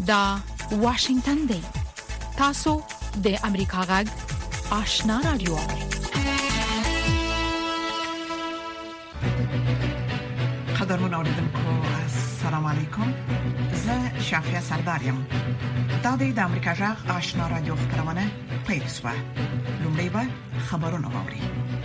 دا واشنگتن دی. تاسو د امریکا غږ آشنا رادیو. قدرمن اوریدونکو السلام علیکم. زه شافیا سردارم. دا د امریکا غږ آشنا رادیو خبرونه پیل شوه. لومړی به خبرونه واوري.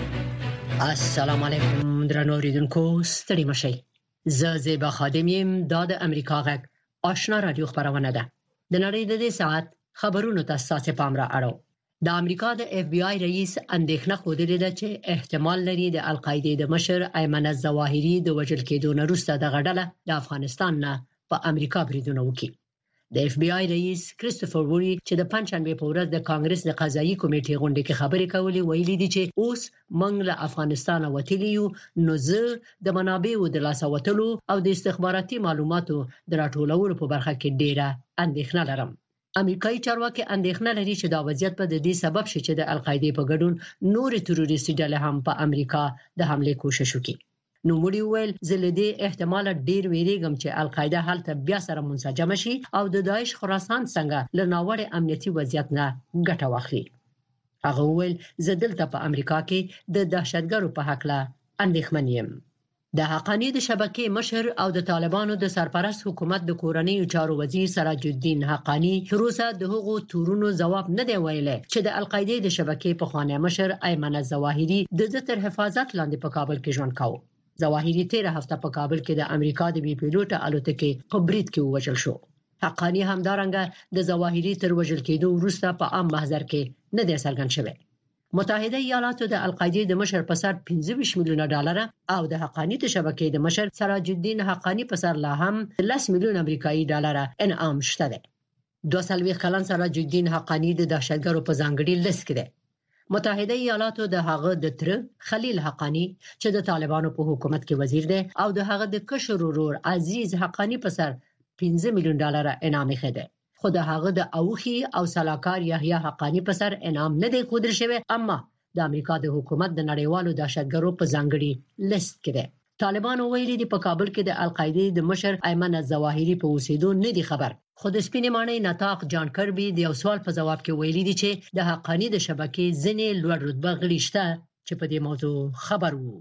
السلام علیکم درنو اوریدونکو ستړي مشئ. زه زیبا خادم یم. دا د امریکا غږ آشنا رادیو خبرونه ده. د نړۍ د دې ساعت خبرونو ته ستاسو پام را اړو. د امریکا د اف بی آی رئیس اندېښنه خوده ده چې احتمال لري د القاعده د مشر ایمن الظواهری د وژل کېدو نه وروسته د غډله د افغانستان نه په امریکا بریدونه وکړي. د اف بی آی رئیس کریستوفر وری چې د پنځشنبه په ورځ د کانګرس د قضایي کمیټې غونډې کې خبرې کولې، ویلي دي چې اوس موږ له افغانستان وتلی یو، نو زه د منابعو د لاسه وتلو او د استخباراتي معلوماتو د راټولولو په برخه کې ډیره اندېښنه لرم. امریکایي چارواکي اندېښنه لري چې دا وضعیت به د دې سبب شي چې د القاعده په ګډون نور تروریستي ډلې هم په امریکا د حمله کوشش وکړي. نو وړي ویل زه له دې احتمال ډیر ویریږم چې القاعده هلته بیا سره منسجم شي او د داعش خراسان څنګه له ناوړه امنیتي وضعیت نه ګټه واخلي. هغه ویل زه دلته په امریکا کې د دهشتګرو په حق له اندېښمن یم. د حقانی د شبکې مشر او د طالبانو د سرپرست حکومت د کورنۍ چارو وزیر سراج الدین حقانی تر اوسه د هغو تورونو جواب نه دی ویلی چې د القاعده د شبکې په خوانی مشر ایمن الظواهری د تر حفاظت لاندې په کابل کې ژوند کاوه. ظواهری 13 هفته په کابل کې د امریکا د بي پیلوټه الوتکې په برید کې ووژل شو. حقانی همدارنګه د ظواهری تر وژل کېدو وروسته په عام محضر کې نه دی څرګند شوی. متحده ایالاتو د القاعده د مشر په سر 25 میلیونه ډالر او د حقانی د شبکې د مشر سراج الدین حقانی په سر لا هم 10 میلیون امریکایي ډالر انعام شته ده. 22 کلن سراج الدین حقانی د دهشتګرو په ځانګړي لیست کې ده. متحده ایالاتو د هغه د تر خلیل حقانی چې د طالبانو په حکومت کې وزیر دی او د هغه د کشر ورور عزیز حقانی په سر 15 میلیون ډالر انعام یې ده. خو د هغه د اوخي او سلاکار یحیی حقانی په سر انعام نه دی ښودل شوی، اما د امریکا د حکومت د نړیوالو دهشتګرو په ځانګړي لیست کې دی. طالبانو ویلي دي په کابل کې د القاعده د مشر ایمن الظواهری په اوسېدو نه دی خبر. خو د سپینې ماڼۍ نطاق جان کربي د یو سوال په جواب کې ویلي دي چې د حقانی د شبکې ځینې لوړ رتبه غړي شته چې په دې موضوع خبر وو.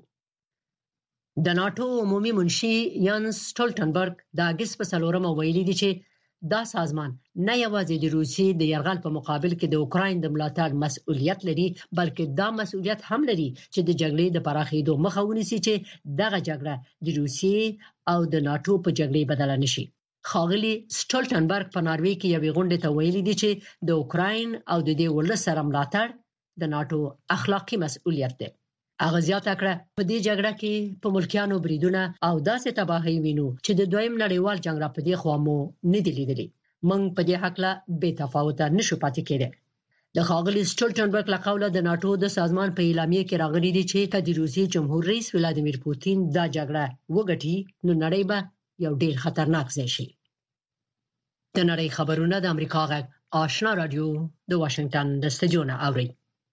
د ناتو عمومي منشي یانس سټولټنبرګ د اگست په 4 ویلي دي چې دا سازمان نه یوازې د روسیې د یرغل په مقابل کې د اوکراین د ملاتړ مسؤلیت لري، بلکې دا مسؤلیت هم لري چې د جګړې د پراخېدو مخه ونیسي چې دغه جګړه د روسیې او د ناتو په جګړې بدله نشي. خاغلی سټولټنبرګ په ناروې کې یوې غونډې ته ویلي دي چې د اوکراین او د دې ولس سره ملاتړ د ناتو اخلاقی مسؤلیت دی. هغه زیاته کړه په دې جګړه کې په ملکیانو بریدونه او داسې تباہي وینو چې د دویم نړیوال جنگ را پدې خوا مو نه دی لیدلی. موږ په دې حق لا بے تفاوته نشو پاتې کېدای. د خاغلی سټولټنبرګ له قوله د ناتو د سازمان په اعلامیه کې راغلي دي چې کله د روسي جمهور رئیس ولادیمیر پوتین دا جګړه وګټي نو نړۍ به یو ډیر خطرناک ځای شي. د نړۍ خبرونه د امریکا غږ آشنا رادیو د واشنگټن د سټډیو نه اوري.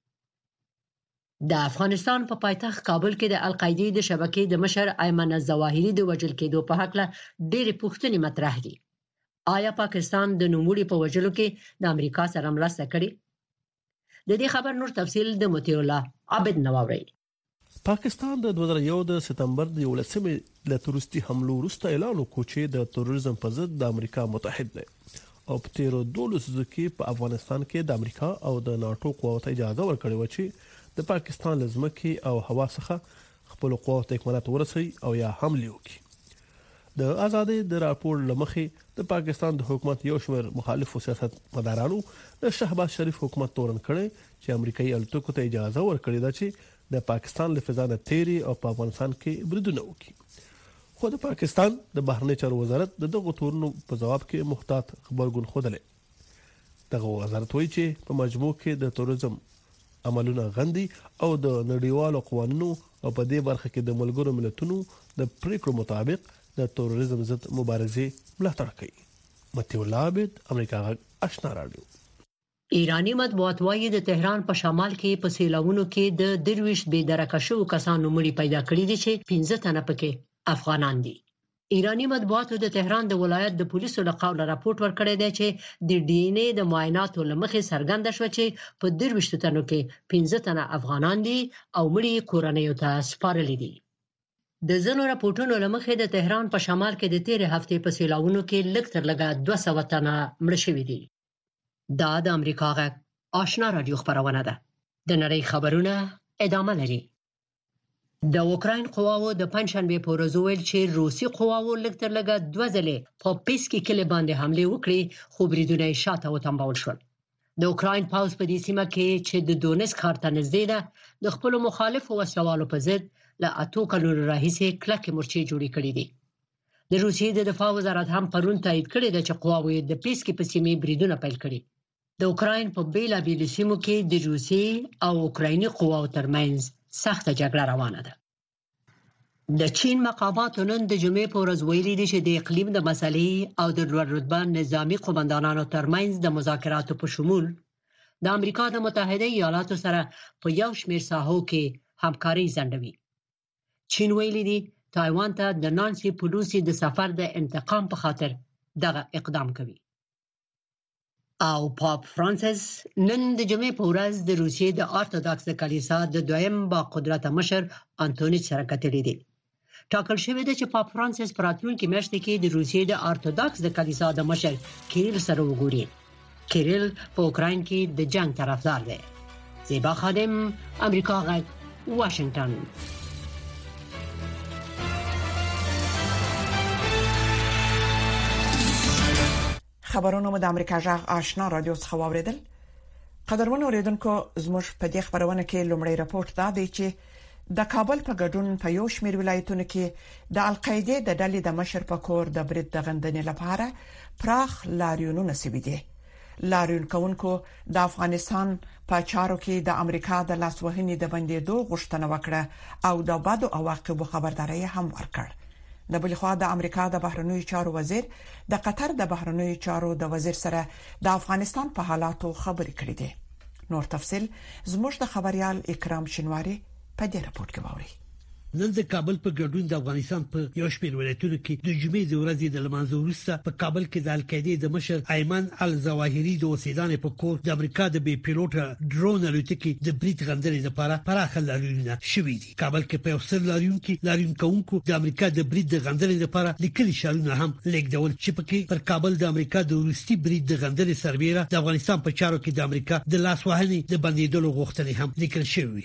د افغانستان په پایتخت کابل کې د القاعده د شبکې د مشر ایمن الظواهری د وژل کېدو په حق له ډېرې پوښتنې مطرح دي. آیا پاکستان د نوموړي په وژلو کې د امریکا سره مرسته کړې؟ د دې خبر نور تفصیل د مطیع الله عابد نواوري. پاکستان د 2001 د سپتمبر د 11مې له تروریستي حملو وروسته اعلان وکړ چې د تروریزم په ضد د امریکا متحد دی او په تیرو 12 لسیزو کې په افغانستان کې د امریکا او د ناتو قوتو اجازه ورکړې و چې د پاکستان لزمکي او هوا څخه خپل قوت اکمالات ورسي او یا حمله وکړي. د آزادۍ د راپور لمخې د پاکستان د حکومت یو شمېر مخالفو سیاستمدارانو د شهباز شریف حکومت تورن کړي چې امریکایي الوتکو ته اجازه ورکړې ده چې د پاکستان له فضا نه تیري او په افغانستان کې بریدونه وکړي. خو د پاکستان د بهرنی چارو وزارت دغه تورنو په جواب کې محتاط خبرګون خوده. دغه وزارت وایي چې په مجموع کې د تروریزم عملونه غندي او د نړیوالو قوانینو او په دې برخه کې د ملګرو ملتونو د پریکړو مطابق د تروریزم ضد مبارزه ملاتړ کوي. مطیع الله عابد، امریکا غږ آشنا رادیو. ایرانی مطبوعات وايي د تهران په شمال کې په سیلاوونو کې د درویش بې درکه شو کسانو مړي پیدا کړي دي چې 15 تنه پکې افغانان دي. ایرانی مطبوعاتو د تهران د ولایت د پولیسو له قوله راپورټ ورکړی دی چې د ډي ان اے د معایناتو لمخې څرګنده شوه چې په 23 تنو کې 15 تنه افغانان دي او مړي کورنیو ته سپارلي دي. د ځینو راپورټونو لمخې د تهران په شمال کې د تیرې هفتې په سیلاوونو کې لږ تر لږه 200 تنه مړه شوي دي. دا د امریکا غږ آشنا رادیو خبرونه ده. د نړۍ خبرونه ادامه لري. د اوکراین قواو د پنځشنبه په ورځ ویل چې روسي قواو لږ تر لږه 2 ځلې په پیسکي کلی باندې حمله وکړي خو بریدونه یې شاته وتمبول شول. د اوکراین پاوز په دې سیمه کې چې د دونیسک ښار ته نږدې ده د خپل مخالفو وسلوالو په ضد له 8 کلونو راهیسې کلکې مورچې جوړې کړې دي. د روسیې د دفاع وزارت هم پرون تایید کړی دی چې قواوې د پیسکي په سیمه بریدونه پیل کړي. د اوکراین په بیلابیلو سیمو کې د روسي او اوکرایني قواو ترمنځ سخت جګړه روانه ده. د چین مقاماتو نن د جمعې په ورځ ویلي دي چې د اقلیم د مسلې او د لوړ رتبه نظامی قومندانانو ترمنځ د مذاکراتو په شمول د امریکا د متحده ایالاتو سره په یو شمېر ساحو کې همکاري ځنډوي. چین ویلي دي تایوان ته د نانسي پلوسی د سفر د انتقام په خاطر دغه اقدام کوي. او پاپ فرانسیس نن د جمعې په ورځ د روسیې د ارتوداکس کلیسا د دویم با قدرت مشر انټونیچ سره کتلې دي. ټاکل شوی دی چې پاپ فرانسیس په راتلونکي میاشت کې د روسیې د ارتوداکس د کلیسا د مشر کیریل سره وګوري. کیریل په اوکراین کې د جنگ طرفدار دی. زیبا خادم، امریکا غږ، واشنگټن. خبرونه مو د امریکا جغ آشنا رادیو څخه واوریدل. قدرمن اوریدونکو، زموږ په دې خبرونه کې لومړی راپورټ دا دی چې د کابل په ګډون په یو شمېر ولایتونو کې د القاعده د ډلې د مشر په کور د برید د غندنې لپاره پراخ لاریونونه سوي دي. لاریون کوونکو د افغانستان په چارو کې د امریکا د لاسوهنې د بندیدو غوښتنه وکړه او د بدو عواقبو خبرداري هم ورکړه. د بل خوا د امریکا د بهرنیو چارو وزیر د قطر د بهرنیو چارو د وزیر سره د افغانستان په حالاتو خبرې کړې دي. نور تفصيل زموږ د خبريال اکرام شنواری په دې راپورټ کې ووري. نن د کابل په ګډون د افغانستان په یو شمېر ولایتونو کې د جمعې د ورځې د لمانځه وروسته په کابل کې د القاعده د مشر ایمن الظواهری د اوسیدانې په کور د امریکا د بي پیلوټ ډرون الوتکې د برید غندنې لپاره پراخ لاریونونه شوي دي. کابل کې په اوسر لاریون کوونکو د امریکا د برید د غندنې لپاره لیکلي شعارونه هم لیکدول چې پکې پر کابل د امریکا د روسي برید د غندنې سربېره د افغانستان په چارو کې د امریکا د لاسوهنې د بندیدلو غوښتنې هم لیکل شوې.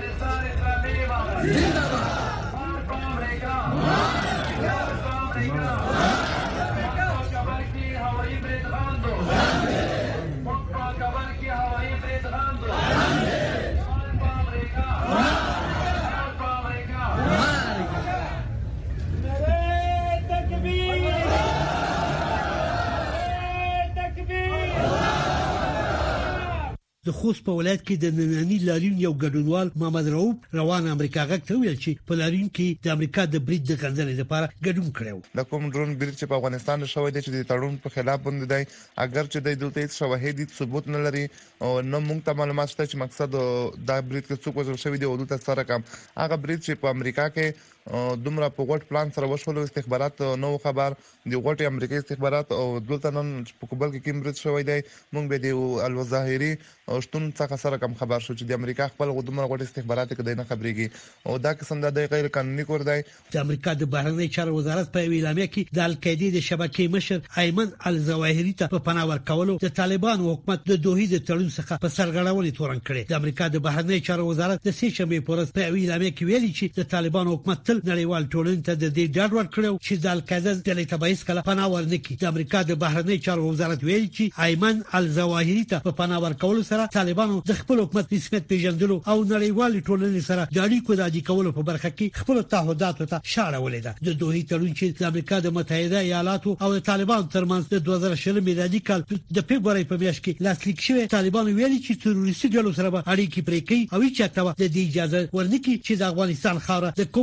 د خوست په ولایت کې د نننی لاریون یو ګډونوال محمد رؤوف روان امریکا غږ ته ویل چې په لاریون کې د امریکا د برید د غندنې لپاره ګډون کړو. د کوم ډرون برید چې په افغانستان شوی دی چې د تړون په خلاف باندې دی، اگر چې د دلته شواهد ثبوت نه لري او نو موږ ته معلومات شته چې مقصد دا برید کې څوک وژل شوی دی او دلته سره کم هغه برید چې په امریکا کې دومره په غوټ پلان سره وشول. استخبارات نو خبر دی غوټي امریکایي استخبارات او دلته نن په کوبل کې کوم برید شوی دی موږ به دی الظاهری او شتون څخه سره کم خبر شو چې د امریکا خپل دومره غوټي استخبارات کې د نه خبريږي او دا قسم د غیر قانوني کور دی. د امریکا د بهرنی چارو وزارت په اعلامیه کې د القاعده د شبکې مشر ایمن الظواهری ته په پناه ورکولو د طالبان حکومت د دوحې د تړون څخه په سرغړونې تورن کړي. د امریکا د بهرنی چارو وزارت د سې شنبه په ورځ په اعلامیه کې ویلي چې د طالبان حکومت نړیوال ټولنې ته د دې ډاډ ورکړو چې د القاعده د لیتبایس کله پناه ورنکړي. د امریکا د بهرنی چارو وزارت ویلي چې ایمن الظواهری ته په پناه ورکولو سره طالبانو د خپل حکومت رسمیت پیژندلو او نړیوال ټولنې سره د اړیکو د عادي کولو په برخه کې خپل تعهداتو ته شاړه ولیده. د دوحې تړون چې د امریکا د متحده ایالاتو او د طالبانو ترمنځ د 2020 میلادي کال د فبراير په میاشت کې لاسلیک شوی، طالبانو ویلي چې تروریستي ډلو سره اړیکې پرې کوي او هیڅ چاته د دې اجازه ورنکړي چې د افغانستان خاوره د کوم بل هیواد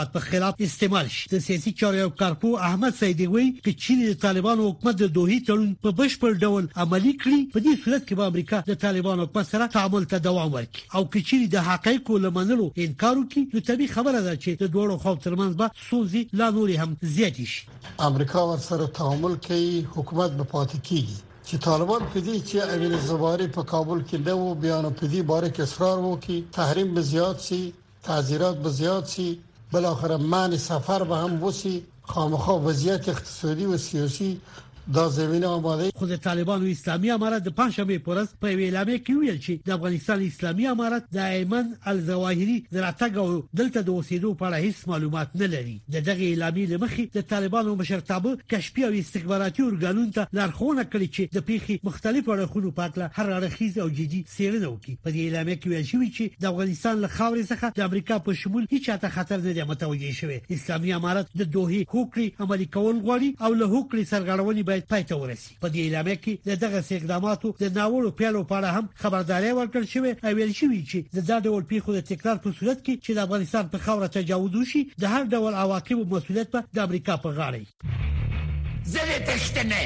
هیواد په خلاف استعمال شي. د سیاسي چارو کارپو احمد سعیدی وایي چې چین د طالبانو حکومت د دوحي تړون په بشپړ ډول عملی کړي، په دې صورت کې به امریکا د طالبانو په سره تعامل ته دوام ورکړي، او که چین د حقایقو لمنلو انکار وکړي نو طبيعي خبره ده چې د دوړو خو ترمنځ به سوزي لا نور هم زیات شي. امریکا ورسره تعامل کوي، حکومت به پاتې کیږي. چې طالبان په دې چې امین زواری په کابل کې نو بیان په دې باره کې اصرار وکړي، تحریم به زیات شي، تعزیرات به زیات شي، بل اخر معنی سفر به هم وسی، خامخا وضعیت اقتصادي او سیاسي دا زمينه آماده. خود طالبان او اسلامي امارت د پنځمه پورز په اعلامیه کې ویل چې د افغانستان اسلامي امارت د ایمن الظواهری دراتګ او دلته د اوسېدو په اړه هیڅ معلومات نه لري. دغه اعلامیه لمخې د طالبانو مشرتابه کشفي او استخباراتي ارګانونو ته لارښوونه کړې چې د پیښې مختلفو اړخونو په اړه هر اړخیز او جدي څېړنه وکړي. په دې اعلامیه کې ویل شوی چې د افغانستان له خاورې څخه د امریکا په شمول هیڅ ته خطر نه دی متوجه شوی. اسلامي امارت د دوحې حقوق عملي کول غواړي او له حقوق سرغړونې باید پاتې ورسي. په دې اعلامیه کې دغه اقداماتو د ناوړو پیلو په اړه هم خبرداري ورکړل شوې او ویل شوی چې د ډول پیښو د تکرار په صورت کې چې د افغانستان په خاوره تجاوز وشي د هر ډول عواقبو مسؤلیت به د امریکا په غاړه وي. زه تشتنه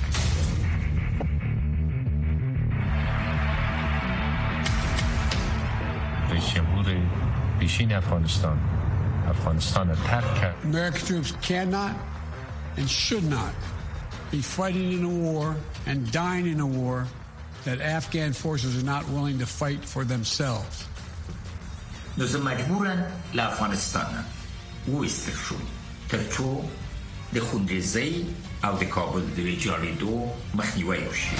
رئیس جمهور پیشین افغانستان ترک کرد. American troops cannot and should not be fighting in a war and dying in a war that Afghan forces are not willing to fight for themselves. نو مجبورن لافغانستان وایستل شو ترڅو د خونریزۍ او د کابل د ویجاړېدو مخنیوی وشي.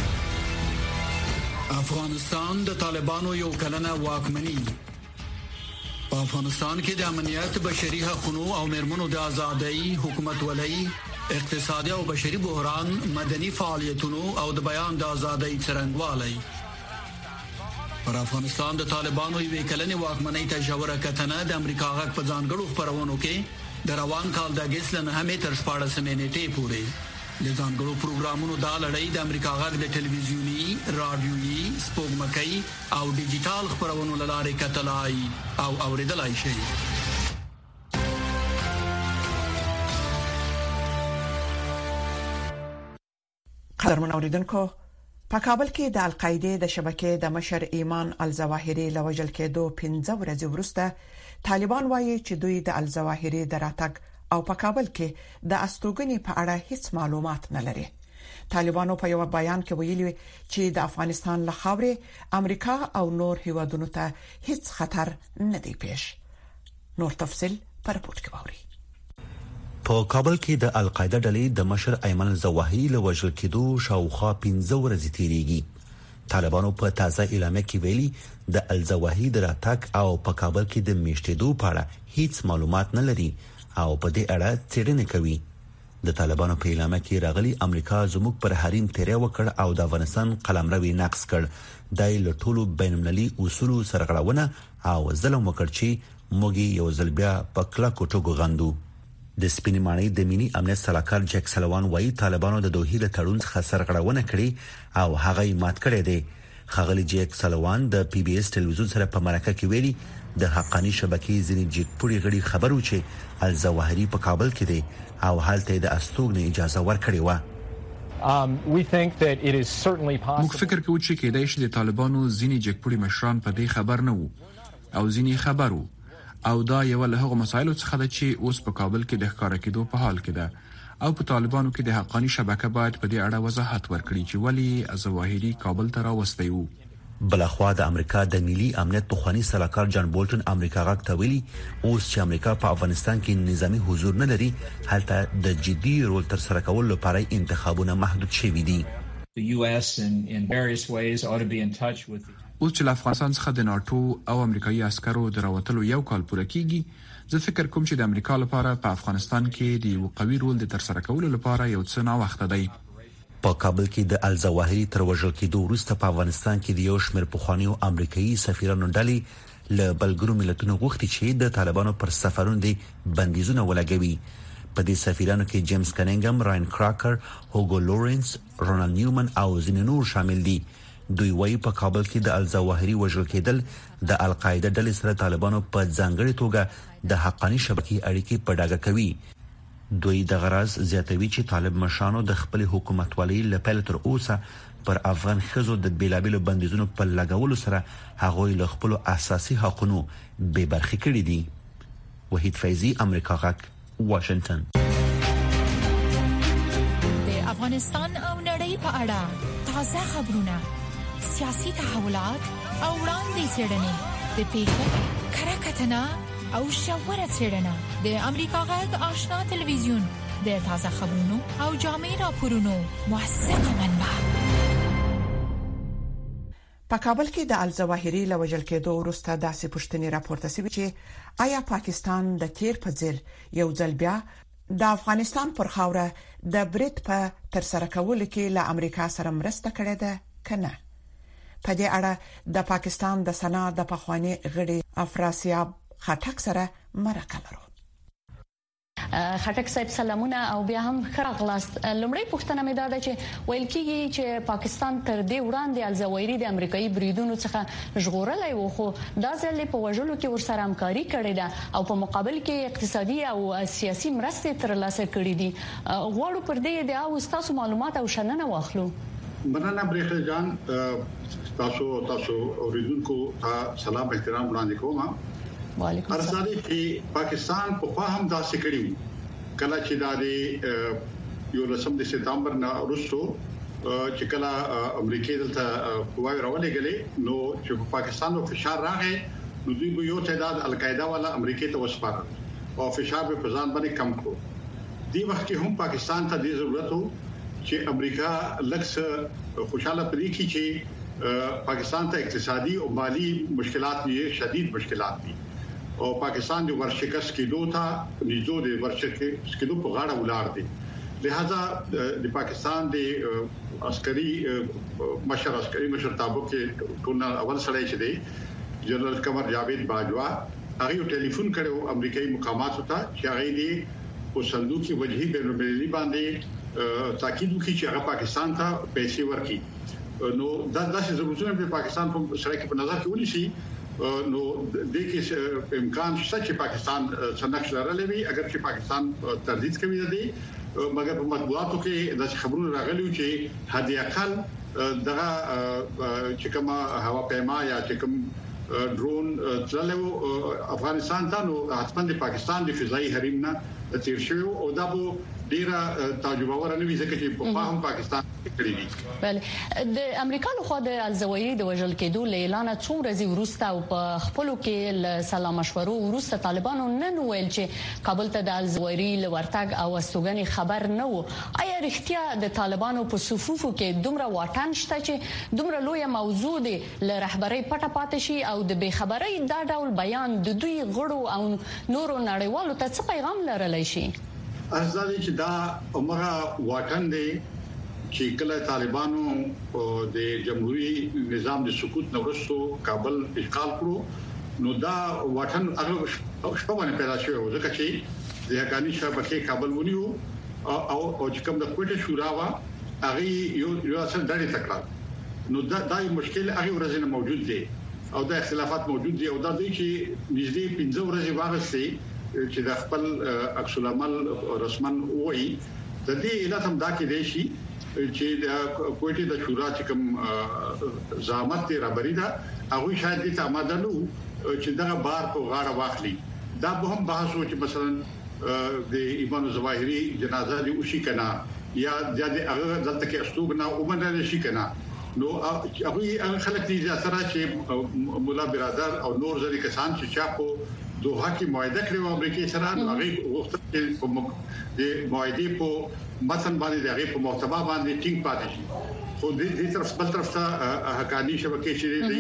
افغانستان د طالبانو یو کلنه واکمني په افغانستان کې د امنیت، بشري حقوقو او مرمنو د ازادۍ، حکومت ولۍ، اقتصادي او بشري بحران، مدني فعالیتونو او د بیان د ازادۍ څرنګوالي. پر افغانستان د طالبانو یو کلنې واکمنۍ ته ژوره کتنه د امریکا غږ په ځانګړو خبرونو کې د روان کال د اگست له 9 تر 14 نیټې پورې د ځانګړو پروګرامونو د لړۍ د امریکا غږ د ټلویزیونی، رادیويي، سپوږمکۍ او ډیجیټل خبرونو لاره کتلای او اوریدلای شي. قدرمن اوریدونکو، په کابل کې د القاعده د شبکې د مشر ایمان الظواهری لوجل کېدو 15 ورځې وروسته طالبان وایي چې دوی د الظواهری دراتګ او په کابل کې د استوګنې په اړه هیڅ معلومات نه لري. طالبانو په یو بیان کې ویلي چې د افغانستان له خاورې امریکا او نور هیوادونو ته هیڅ خطر نه دی پیښ. نور تفصيل پر رپورت کې ووري. په کابل کې د القاعده ډلې د مشر ایمن الظواهری له وژل کېدو شاوخوا 15 ورځې تیریږي. طالبانو په تازه اعلامیه کې ویلي د الظواهری د راتګ او په کابل کې د میشتېدو په اړه هیڅ معلومات نه لري او په دې اړه څېړنه کوي. د طالبانو په اعلامیه کې راغلي امریکا زموږ پر حریم تیری وکړ او د افغانستان قلمرو نقض کړ. دای له ټولو بینالمللي اصولو سرغړونه او ظلم وکړ چې موږ یو ځل بیا په کلکو ټکو غندو. د سپینې ماڼۍ د ملي امنیت سلاکار جک سلوان وایي طالبانو د دوحې له تړون څخه سرغړونه کړې او هغه یې مات کړی دی. خغلی جک سلوان د پی بي اس ټلویزیون سره په مرکه کې ویلي د حقانی شبکې ځینې جګپوړي غړي خبرو چې الظواهری په کابل کې دی او هلته د استوګنې اجازه ورکړې و. موږ فکر کوو چې کېدای شي د طالبانو ځینې جګپوړي مشران په دې خبر نه وو او ځینې خبرو او دا یو له هغو مسایلو څخه ده چې اوس په کابل کې د ښکارا کېدو په حال کې ده او په طالبانو کې د حقانی شبکه باید په دې اړه وضاحت ورکړي چې ولی الظواهری کابل ته راوستي وو. بلخوا د امریکا د ملي امنیت توخانی سلاکار جان بولټن امریکا غاک ته ویلي اوس چې امریکا په افغانستان کې نظامی حضور نه لري هلته د جدي رول تر سره کول لپاره انتخابونه محدود شوي دي. اوس چې افغانستان څخه د ناتو او امریکایي عسکرو دراوتلو یو کال پوره کیږي، زه فکر کوم چې د امریکا لپاره په افغانستان کې د یو قوي رول د تر سره کولو لپاره یو څه نا وخت دی. په کابل کې د الظواهری تر وژل کېدو وروسته په افغانستان کې د یو شمېر پخوانیو امریکایي سفیرانو ډلې له بلګرو ملتونو غوښتي چې د طالبانو پر سفرونو د بندیزونه ولګوي. په دې سفیرانو کې جیمز کنینګم، راین کراکر، هوګو لورنس، رونالد نیومن او ځینې نور شامل دي. دوی وايي په کابل کې د الظواهري وژل کېدل د القاعده ډلې سره طالبانو په ځانګړي توګه د حقاني شبکې اړیکې په ډاګه کوي. دوی د غرض زیاتوي چې طالب مشانو د خپل حکومتولۍ لپاره تر اوسه پر افغان خزو د بیلابیلو بندیزونو په لګولو سره هغوی له خپل اساسي حقوقو بې برخې کړي دي. وحید فیضی، امریکا غک، واشنگټن. د افغانستان او نړۍ په اړه تازه خبرونه، سیاسي تحولات او وړاندې څرګندونه د پیښو کره کتنه او شاوره څرګندونه د امریکا غږ آشنا ټلویزیون د تازه خبرونو او جامع راپورونو موثقه منبع. په کابل کې د الظواهري لوجل کېدو وروسته داسې پوښتنې راپورته شوې چې آیا پاکستان د تیر په ځل یو ځل بیا د افغانستان پر خاوره د برید په تر سره کولو کې له امریکا سره مرسته کړې ده کنه؟ په دې اړه د پاکستان د سنا د پخوانی غړي افراسیاب خټک سره مرکه لرو. خټک صاحب سلامونه او بیا هم خراغلاست. لومړی پوښتنه مې ده چې ویل کېږي چې پاکستان تر دې وړاندې الظواهري د امریکایي بریدونو څخه ژغورلای و، خو دا ځل په وژلو کې ورسره همکاري کړې ده او په مقابل کې اقتصادي او سیاسي مرستې ترلاسه کړې دي. غواړو پر دې د اوستاسو معلومات او شننه واخلو. مننه بریښه جان، تاسو اوریدونکو ته سلام احترام وړاندې کوم. وعلیکم السلام. ارزادي چې پاکستان په خواهم داسې کړیو کله چې د یو لسم د سپتمبر نه وروسته چې کله امریکا دلته قواوې راولېږلې نو چې پاکستان په فشار راغی نو دوی به یو تعداد القاعده والا امریکا ته وسپارل او فشار په ځان باندې کم کړو. دی وخت کې هم پاکستان ته د ضرورت وو چې امریکا لکه خوشاله پرې کی چې پاکستان ته اقتصادي او مالی مشکلات دي، شدید مشکلات دي او پاکستان د ورشکست کېدو ته نيزو د ورشکست کېدو په غاړه ولار دي. لہذا د پاکستان د عسکري مشرتابه کې ټول اول سره چې دی جنرال قمر جاوید باجوا هغه ټلیفون کړو امریکایي مقامات ته چې هغه دی په صندوقي وجهي بینالمللي باندې تاکید وکړي چې هغه پاکستان ته پیسې ورکړي. نو دا داسې ضرورتونه په پاکستان په سره کې په نظر کې ونیسي نو د کې امکان شته چې پاکستان څنګه لرلې وي اگر چې پاکستان تردید کوي دی، مګر په مطبوعاتو کې د خبرونو راغلي چې هدي اقل دغه چې کومه هوا پیما یا چې کوم ډرون تللو افغانستان ته نو حتمن د پاکستان د فضائي حریم نه تیر شوی او دا به ډیره تعجب ورنه وي ځکه چې په هم پاکستان کړی دي. بله د امریکا له خوا د الظواهري د وژل کېدو اعلان څو ورځې وروسته او په خپلو کې سلام مشورو وروسته طالبانو نن ویل چې کابل ته د الظواهري لورتګ او استوګنې خبر نه وو. آیا رښتیا د طالبانو په صفوفو کې دومره واټن شته چې دومره لوی موضوع دی ل رهبرۍ پټه پاتې شي او د بې خبرۍ دا ډول بیان د دوی غړو او نورو نړیوالو ته څه پیغام لرلی شي؟ ارزادي چې دا عمره واټن دی چې کله طالبانو د جمهوریت نظام د سقوط نورستو کابل اشغال کړو نو دا واټن هغه شپه باندې پیدا شو ځکه چې د حقانی شبکې کابل ونیو او چې کوم د کوټه شورا وا هغه یو اصل ډېر تکړه نو دا یو مشکل هغه ورځ نه موجود دی او د اختلافات موجود دي او دا دوی چې نږدې 15 ورځې واغستې چې د خپل عکس العمل رسمن وایي د دې علت هم دا کې دی چې د کوټې د شورا چې کوم زعامت رابري دا هغه شاید د آماده نو چې دغه بار په غاړه واخلي. دا به هم بحث و چې مثلا د ایمان الظواهري جنازه دی او شي کنا یا د هغه دلته کې استوګنا او باندې شي کنا نو هغه خلک دي زیاتره چې مولا برادر او نور ځلې کسان چې چاپو دوه کې معاهده کړو امریکای سره هغه وخت کې د معاهده په متن باندې د هغه په محتوا باندې ټینګ پاتې شي خو دې طرف بل طرف ته حقانی شبکې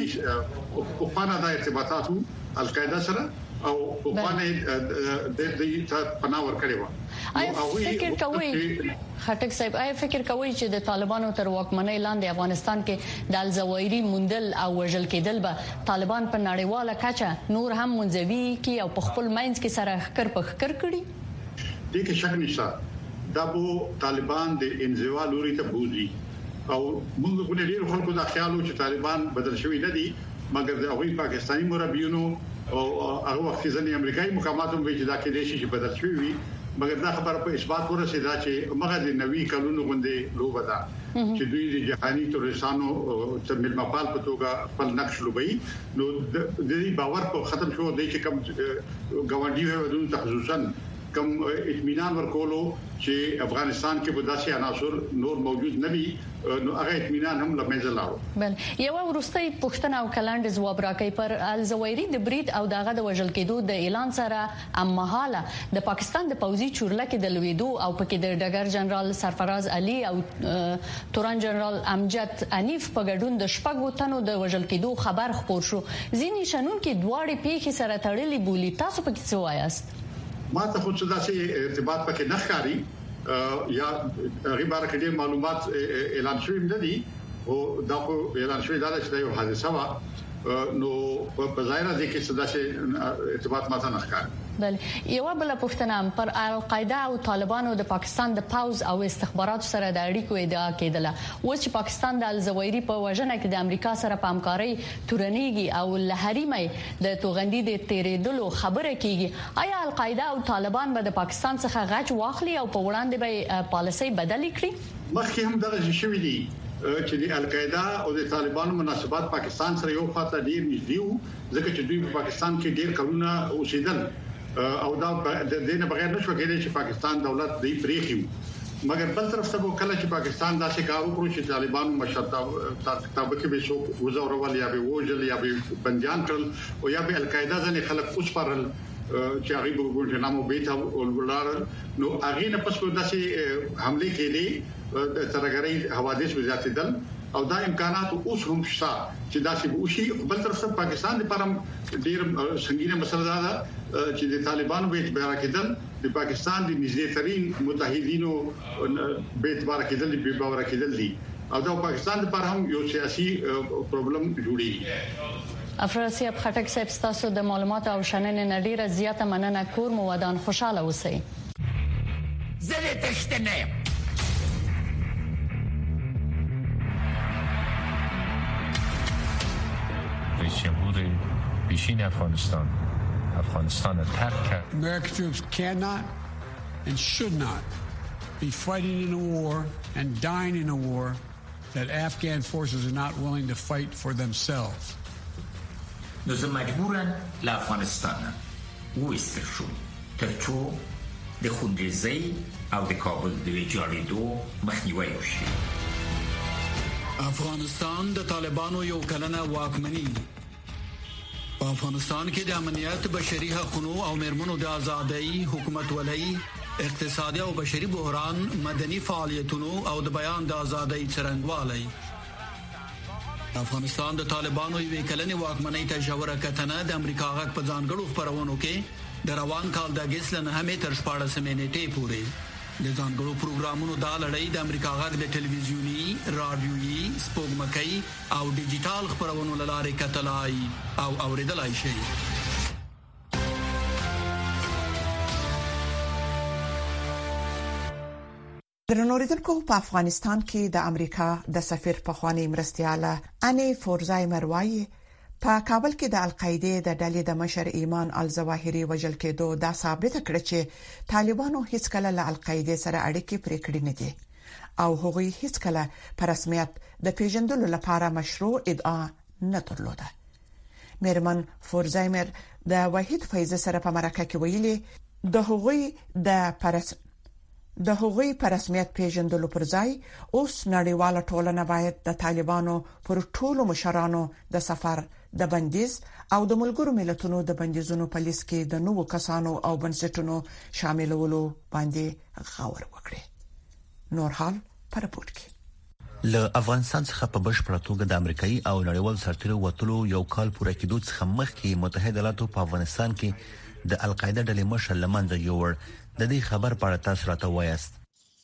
چې په خانه د ارتباطاتو القاعده سره او په خانه د دې پناور کړي و. فکر کوي خټک صاحب فکر کوي چې د طالبانو تر واکمنۍ لاندې افغانستان کې د الظواهري مندل او وژل کېدل به طالبان په نړیواله کچه نور هم منځوي کې او په خپل مینځ کې سره خکر په خکر کړي؟ دې کې شک نشته دا به طالبان د انزوا لوري ته بوزي او موږ په ډیر خلکو دا خیال و چې طالبان بدل شوی نه دي مګر د هغوی پاکستاني مربیونو او هغه وخت ځنې امریکایي مقاماتو به چې دا کې دي چې بدل شوی وي مګر دا خبره په اثبات ورسېده چې مغه د نوي قانونو غونډې لوبه ده چې دوی د جهاني تورستانو چې ملمپال په توګه خپل نقش لوبي نو د دې باور په ختم شو دی چې کوم ګاونډي ودون خصوصا کوم اطمینان ورکولو چې افغانستان کې په داسې عناصر نور موجود نه وي نو هغه اطمینان هم لمزه لاو بل یو ورستۍ پښتنه او کلاند جواب راکې پر الزويري د برید او دغه د وژل کېدو د اعلان سره امهاله د پاکستان د پوځي چورله کې د لویدو او پکې د ډګر جنرال سرفراز علي او توران جنرال امجد انیف په ګډون د شپږو تنو د وژل کېدو خبر خپور شو ځینې شنن کې دواړې پیښې سره تړلې بولی تاسو پکې څه وایاست ما ته خو څه داسې ارتباط پکې نه ښکاري یا غیباره کې معلومات اعلان شوی نه دي او دا خو اعلان شوی دا چې یو حادثه وا نو په ظاهره دي کې څه داسې ارتباط ماته نه ښکاري بل یو بل پښتنه پر القاعده او طالبانو د پاکستان د پاوز او استخباراتو سره د اړیکو ادعا کېدله و چې پاکستان د الزويري په وژنه کې د امریکا سره په همکاري تورنيږي او لهریمې د توغندي د تیرېدلو خبره کیږي آیا القاعده او طالبان به د پاکستان څخه غچ واخلي او په وړاندې به پالیسي بدل کړي مخکې هم دغه شوې دي چې د القاعده او د طالبانو مناسبات پاکستان سره یو خاطر ډیر نږدې وو ځکه چې دوی په پاکستان کې ډیر کلونه اوسېدل او دا د دې نه بغیر نشو کېدای چې پاکستان دولت دی پریخي مګر بل طرف ته کله چې پاکستان دا شکار وکړي چې طالبانو مشرتابه کې به شو وزورول یا به وجل یا به بنديان کړل او یا به القاعده ځنې خلک اوس پرل چې هغه به ګورنامو بیت او ولار نو هغه نه پس کو داسې حمله کېدي ترګری حوادث وزاتدل او دا امکانات اوس هم شته چې دا شی وشي بل طرف ته پاکستان لپاره ډیر سنگینه مسله ده چې د طالبانو به اعتبار کېدل د پاکستان د نږدې ترين متحدینو به اعتبار کېدل به باور کېدل دي او دا پاکستان لپاره هم یو سیاسي پرابلم جوړي افراسیاب خټک صاحب تاسو د معلومات او شننې نډیره زیاته مننه کور مو ودان خوشاله اوسئ زه تشتنه رئیس جمهور پیشین افغانستان ترک کرد. American troops cannot and should not be fighting in a war and dying in a war that Afghan forces are not willing to fight for themselves. نو زه مجبورم له افغانستان وایستل شم ترڅو د خونریزۍ او د کابل د ویجاړېدو مخنیوی وشي. افغانستان د طالبانو یو کلنه واکمني په افغانستان کې د امنیت بشري حقوقو او مرمنو د ازادۍ حکومت ولای اقتصادي او بشري بحران مدني فعالیتونو او د بیان د ازادۍ څرنګوالي افغانستان د طالبانو یو کلنه واکمنۍ ته ژوره کتنه د امریکا غږ په ځانګړو خبرونو کې د روان کال د اگست له 9 تر 14 نیټې پورې د ځانګړو پروګرامونو د لړۍ د امریکا غږ د ټلویزیونی، رادیويي، سپوږمکۍ او ډیجیټل خبرونو لارې کتلای او اوریدلای شي. درنوریدونکو په افغانستان کې د امریکا د سفیر په خوانی مرستياله اني فورزایمر وايي په کابل کې د القاعده د ډلې د مشر ایمان الزواهری وژل کېدو دا ثابت کړ چې طالبانو هیڅ کله له القاعده سره اړیکې پرې کړې نه دي او هغوی هیڅ کله په رسمیت د پیژندلو لپاره مشروع ادعا نه درلوده. میرمن فورزایمر د وحید فیض سره په مرکه کې ویلي د هغوی په رسمیت پیژندلو پر ځای اوس نړیواله ټولنه باید د طالبانو پر ټولو مشرانو د سفر د بندیز او د ملګرو ملتونو د بندیزونو په لیست کې د نوو کسانو او بنسټونو شاملولو باندې غور وکړي. نور حال پر پورت کې له افغانستان څخه په بشپړه توګه د امریکایي او نړیوال سرتیرو وټلو یو کال پوره کېدو څخه مخکې متحده ایالاتو په افغانستان کې د القاعده ډلې مشر لمنځه یوړ. د دې خبر په اړه تاسو راته وایاست.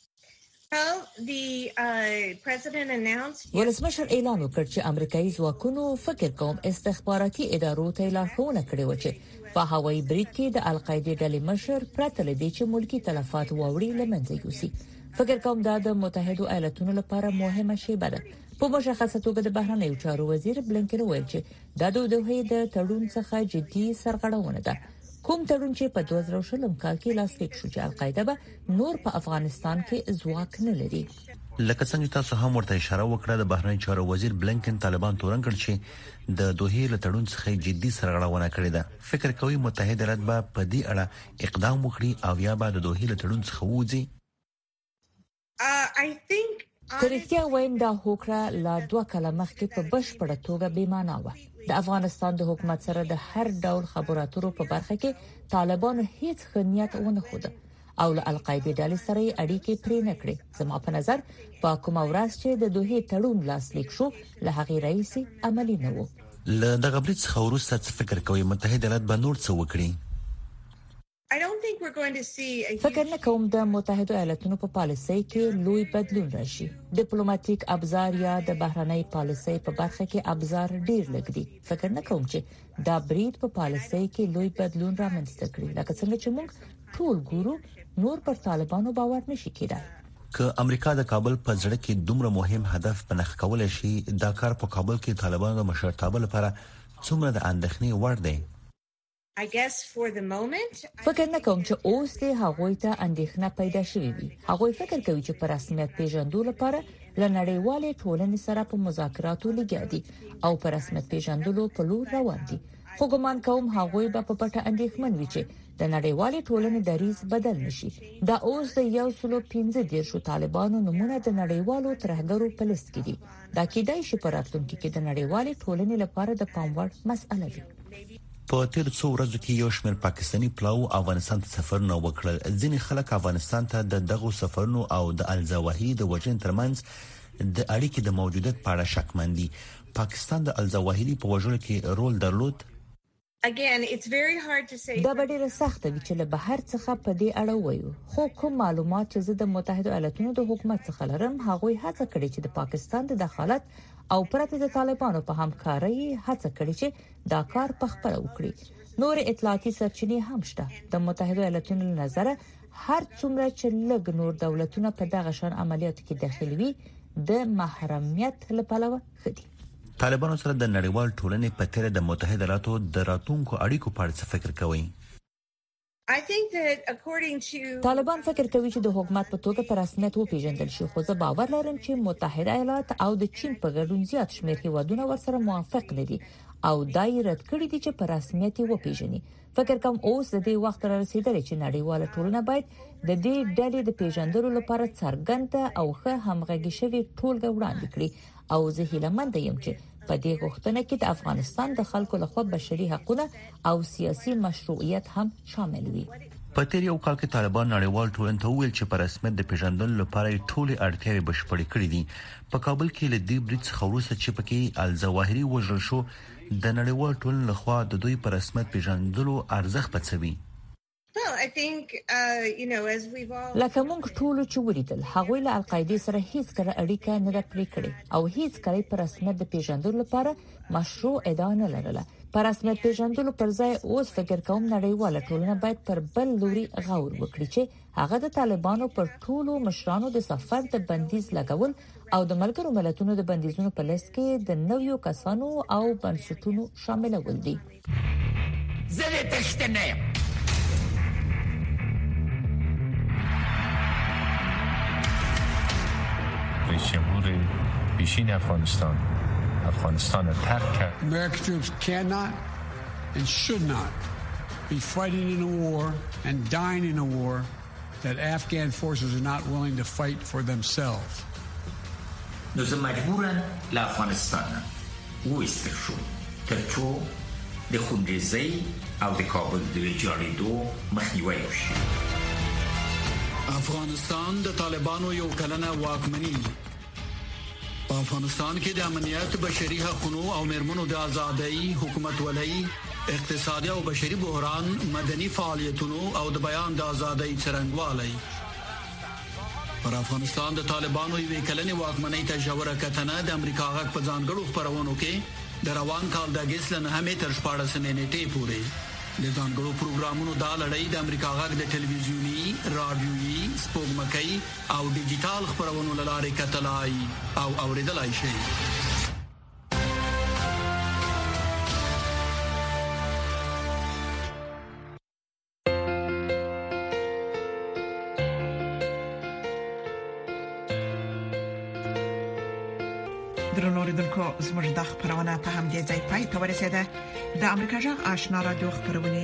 ولسمشر اعلان وکړ چې امریکایي ځواکونو فکر کوم استخباراتي ادارو ته لارښوونه کړې و چې په هوایي برید کې د القاعده ډلې مشر پرته له دې چې ملکی تلفات واوړي لمنځه یوسي. فکر کوم دا د متحده ایالاتونو لپاره مهمه شیبه ده. په مشخصه توګه د بهرنیو چارو وزیر بلنکن ویل چې دا د دوه د تړون څخه جدي سرغړونه ده. کوم تړون چې په 2020 کال کې لاسلیک شو چې القاعده به نور په افغانستان کې ځواک نه لري. لکه څنګه تاسو هم ورته اشاره وکړه، د بهرنیو چارو وزیر بلنکن طالبان تورن کړ چې د دوه له تړون څخه جدي سرغړونه کړې ده. فکر کوي متحده ایالات به په دې اړه اقدام وکړي او یا به د دوه له تړون څخه وځي. ترڅو وایم دا هوکړه لا 2 کاله مخکې په بشپړه توګه بې معنا و. د افغانستان د حکومت سره د هر ډول خبرو اترو په برخه کې طالبانو هیڅ خنیت ونه خوده او له القاعده ډلې سره اړیکې پرې نه کړې. زما په نظر په کومه ورځ چې د دوه تړون لاسلیک شو له هغې رئیسي عملی نه و. له دغه برید څخه وروسته څه فکر کوي متحده ایالات به نور څه وکړي؟ فکر نه کوم د متحده ایالاتونو په پالیسۍ کې لوی بدلون راشي. ډیپلوماټیک ابزار یا د بهرنۍ پالیسۍ په برخه کې ابزار ډیر لږ دي. فکر نه کوم چې دا برید په پالیسۍ کې لوی بدلون رامنځته کړي. لکه څنګه چې موږ ټول ګورو نور پر طالبانو باور نشي کېدای. که امریکا د کابل په ځړ کې دومره مهم هدف پنځ کول شي، دا کار په کابل کې طالبانو د مشرتابه لپاره څومره د اندېښنې وړ دی؟ فکر نه کوم چې اوس د هغوی ته اندېښنه پیدا شوې وي. هغوی فکر کوي چې په رسمیت پیژندلو لپاره له نړیوالې ټولنې سره په مذاکراتو لګیا دي او په رسمیت پیژندلو په لور روان دي. خو ګمان کوم هغوی به په پټه اندېښمن وي چې د نړیوالې ټولنې دریځ بدل نشي. دا اوس د 115 طالبانو نمونه د نړیوالو ترهګرو په لیست کې دي. دا کېدای شي په راتلونکي کې د نړیوالې ټولنې لپاره د پام وړ مسئله وي. په تیر څو ورځو کې یو شمېر پاکستاني پلاو افغانستان ته سفرونه وکړل. ځینې خلک افغانستان ته د دغو سفرونو او د الزواهي د وجن ترمنځ د اړیکې د موجودیت په اړه شکمن دي. پاکستان د الزواهري په وژلو کې رول درلود. دا به ډیره سخته وي چې له بهر څخه په دې اړه وایو. خو کوم معلومات چې زه د متحده ایالاتونو د حکومت څخه لرم، هغوی هڅه کړې چې د پاکستان د دخالت او پرته د طالبانو په همکارۍ هڅه کړې چې دا کار په خپل وکړي. نور اطلاعاتي سرچینې هم شته. د متحده ایالاتونو نظر هر څومره چې لږ نور دولتونه په دغه شان عملیاتو کې داخلي وي د محرمیت لپاره خدي. طالبانو سره د نړیوال ټولنې په تیر د متحده ایالاتو د راتلونکو اړیکو په اړه څه فکر کوي؟ طالبان فکر کوي چې د حکومت په توګه په رسمیت وپیژندل شي. خو زه باور لرم چې متحده ایالات او د چین په ګډون زیات شمېر هیوادونه ورسره موافق نه دي او دای رد کړی دي چې په رسمیت وپیژني. فکر کوم اوس د دې وخت را رسیدلی چې نړیواله ټولنه باید د دې ډلې د پیژندلو لپاره څرګند او ښه همغږي شوی ټولګه وړاندې کړي. او زه هیله یم چې په دې غوښتنه کې د افغانستان د خلکو لخوا بشري حقوقونه او سیاسي مشروعیت هم شامل وي. په تیر یو کال کې طالبان نړیوال ټولنې ته ویل چې په رسمیت د پیژندلو لپاره ټولې اړتیاوې بشپړې کړې دي. په کابل کې له دې برید څخه وروسته چې پکې الزواهري وژل شو، د نړیوال ټولنې لخوا د دوی په رسمیت پیژندلو ارزښت پڅوي. لکه موږ ټول چې ولیدل، هغوی له القاعده سره هیڅ کله اړیکه نه پرې کړې او هیڅ کله په رسمیت د پیژندلو لپاره مشروع ادعا نه لرله. په رسمیت پیژندلو پر ځای اوس فکر کوم نړیواله ټولنه باید پر بل لوري غور وکړي چې هغه د طالبانو پر ټولو مشرانو د سفر د بندیز لګول او د ملګرو ملتونو د بندیزونو په لیست کې د نویو کسانو او بنسټونو شاملول دي. زه تشتنه رئیس جمهور پیشین افغانستان ترک کرد. American troops cannot and should not be fighting in a war and dying in a war that Afghan forces are not willing to fight for themselves. نو زه مجبورم له افغانستان وایستل شم ترڅو د خونریزۍ او د کابل د ویجاړېدو مخنیوی وشي. افغانستان د طالبانو یو کلنه واکمني په افغانستان کې د امنیت، بشري حقوقو او مېرمنو د ازادۍ، حکومت ولۍ، اقتصادي او بشري بحران، مدني فعالیتونو او د بیان د ازادۍ څرنګوالی. پر افغانستان د طالبانو یو کلنه واکمنۍ ته ژوره کتنه د امریکا غږ په ځانګړو خبرونو کې د روان کال د اگست له 9 تر 14 نیټې پورې د ځانګړو پروګرامونو دا لړۍ د امریکا غږ د ټلویزیونی، رادیويي، سپوږمکۍ او ډیجیټل خبرونو لارې کتلای او اوریدلای شئ. درنو اوریدونکو زموږ د خبرونه په همدې ځای پای ته ورسیده. د امریکا جغ آشنا رادیو خبرونه